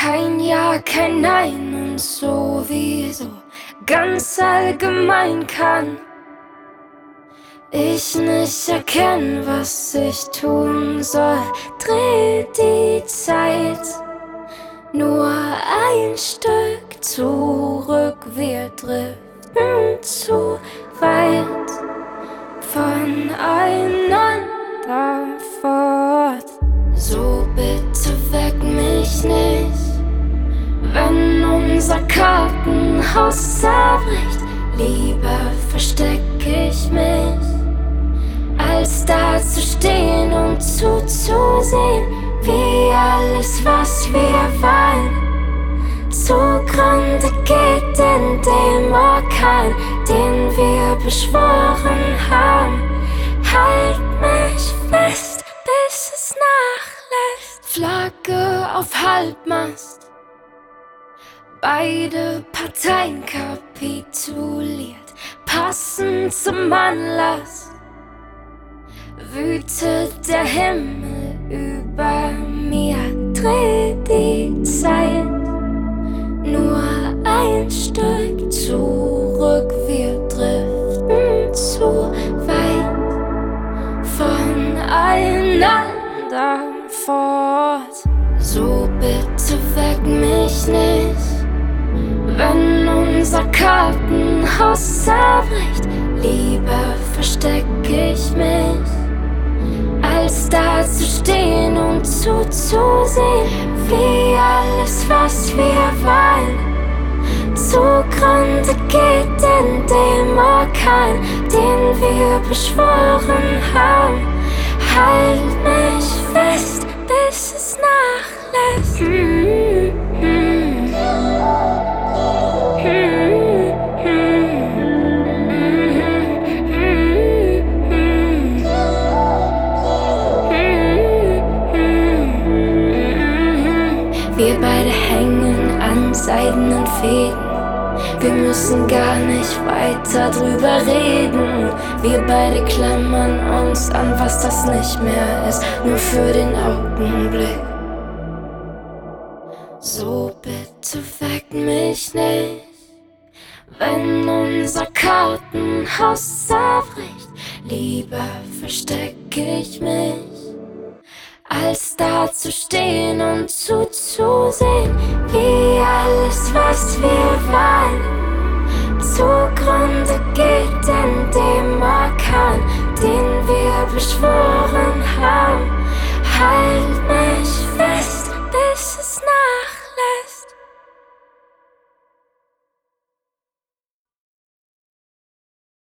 Kein Ja, kein Nein und sowieso ganz allgemein kann ich nicht erkennen, was ich tun soll. Dreh die Zeit nur ein Stück zurück, wir driften zu weit voneinander fort. So bitte weck mich nicht, wenn unser Kartenhaus zerbricht. Lieber versteck ich mich, als da zu stehen und zuzusehen, wie alles, was wir wollen, zugrunde geht in dem Orkan, den wir beschworen haben. Halt mich fest, bis es nachlässt. Flagge auf Halbmast, beide Parteien kapituliert. Passend zum Anlass wütet der Himmel über mir. Dreh die Zeit nur ein Stück zurück, wir driften zu weit voneinander fort. So bitte weck mich nicht, wenn unser Kartenhaus zerbricht. Lieber versteck ich mich, als da zu stehen und zuzusehen, wie alles, was wir wollen, zugrunde geht in dem Orkan, den wir beschworen haben. Halt mich fest, bis es nachlässt. Wir beide hängen an seidenen Fäden. Wir müssen gar nicht weiter drüber reden. Wir beide klammern uns an, was das nicht mehr ist, nur für den Augenblick. So bitte weck mich nicht, wenn unser Kartenhaus zerbricht. Lieber versteck ich mich, als da zu stehen und zuzusehen, wie alles, was wir wollen, zugrunde geht in dem Orkan, den wir beschworen haben. Halt